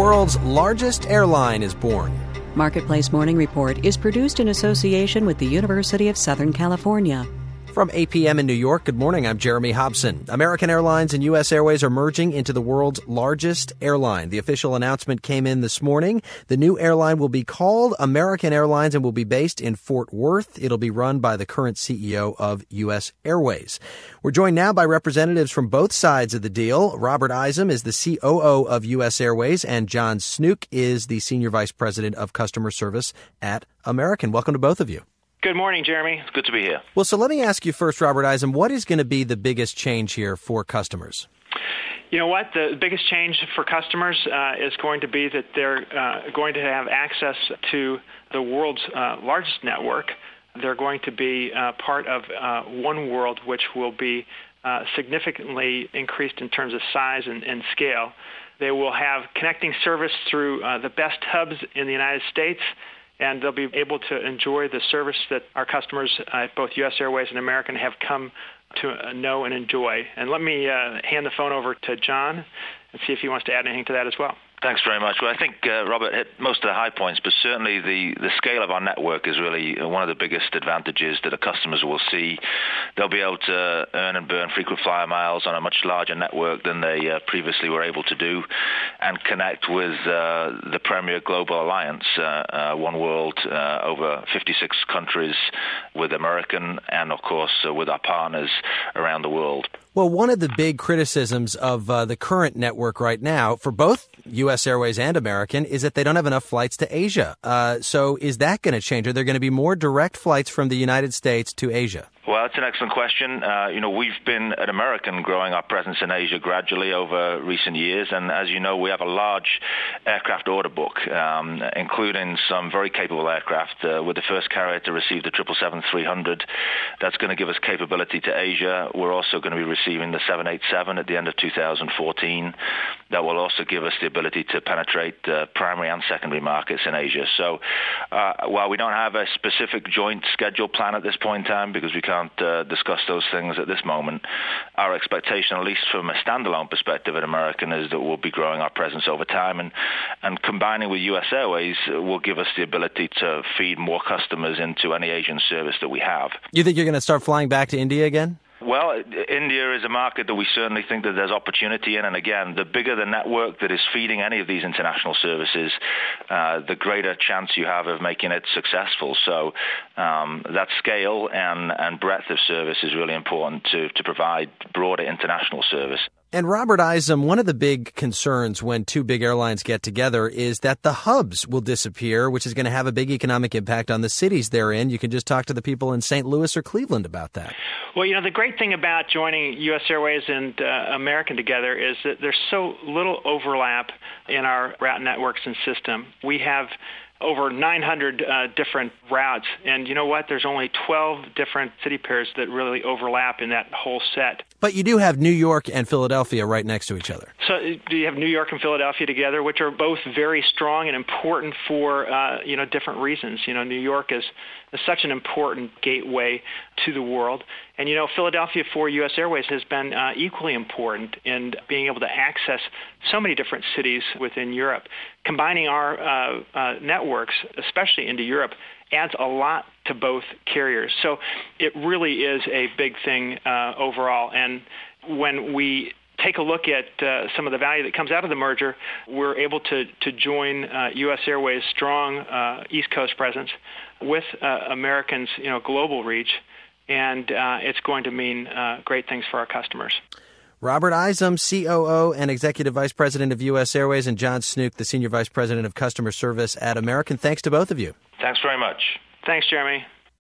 world's largest airline is born. Marketplace Morning Report is produced in association with the University of Southern California. From 8 p.m. in New York, good morning, I'm Jeremy Hobson. American Airlines and U.S. Airways are merging into the world's largest airline. The official announcement came in this morning. The new airline will be called American Airlines and will be based in Fort Worth. It'll be run by the current CEO of U.S. Airways. We're joined now by representatives from both sides of the deal. Robert Isom is the COO of U.S. Airways, and John Snook is the Senior Vice President of Customer Service at American. Welcome to both of you. Good morning, Jeremy. It's good to be here. Well, so let me ask you first, Robert Isom, what is going to be the biggest change here for customers? You know what? The biggest change for customers is going to be that they're going to have access to the world's largest network. They're going to be part of One World, which will be significantly increased in terms of size and scale. They will have connecting service through the best hubs in the United States, and they'll be able to enjoy the service that our customers at both U.S. Airways and American have come to know and enjoy. And let me hand the phone over to John and see if he wants to add anything to that as well. Thanks very much. Well, I think Robert hit most of the high points, but certainly the scale of our network is really one of the biggest advantages that the customers will see. They'll be able to earn and burn frequent flyer miles on a much larger network than they previously were able to do, and connect with the premier global alliance, One World, over 56 countries with American and, of course, with our partners around the world. Well, one of the big criticisms of the current network right now for both U.S. Airways and American is that they don't have enough flights to Asia. So is that going to change? Are there going to be more direct flights from the United States to Asia? Well, that's an excellent question. We've been at American growing our presence in Asia gradually over recent years. And as you know, we have a large aircraft order book, including some very capable aircraft. We're the first carrier to receive the 777-300. That's going to give us capability to Asia. We're also going to be receiving the 787 at the end of 2014. That will also give us the ability to penetrate primary and secondary markets in Asia. So while we don't have a specific joint schedule plan at this point in time, because we can't discuss those things at this moment, our expectation, at least from a standalone perspective at American, is that we'll be growing our presence over time, and combining with U.S. Airways will give us the ability to feed more customers into any Asian service that we have. You think you're going to start flying back to India again? Well, India is a market that we certainly think that there's opportunity in. And again, the bigger the network that is feeding any of these international services, the greater chance you have of making it successful. So that scale and breadth of service is really important to provide broader international service. And Robert Isom, one of the big concerns when two big airlines get together is that the hubs will disappear, which is going to have a big economic impact on the cities they're in. You can just talk to the people in St. Louis or Cleveland about that. Well, the great thing about joining U.S. Airways and American together is that there's so little overlap in our route networks and system. We have over 900 different routes, and you know what? There's only 12 different city pairs that really overlap in that whole set. But you do have New York and Philadelphia right next to each other. So do you have New York and Philadelphia together, which are both very strong and important for different reasons. New York is such an important gateway to the world. And, Philadelphia for U.S. Airways has been equally important in being able to access so many different cities within Europe. Combining our networks, especially into Europe, adds a lot to both carriers. So it really is a big thing overall. And when we take a look at some of the value that comes out of the merger, we're able to join U.S. Airways' strong East Coast presence with American's global reach, and it's going to mean great things for our customers. Robert Isom, COO and Executive Vice President of U.S. Airways, and John Snook, the Senior Vice President of Customer Service at American. Thanks to both of you. Thanks very much. Thanks, Jeremy.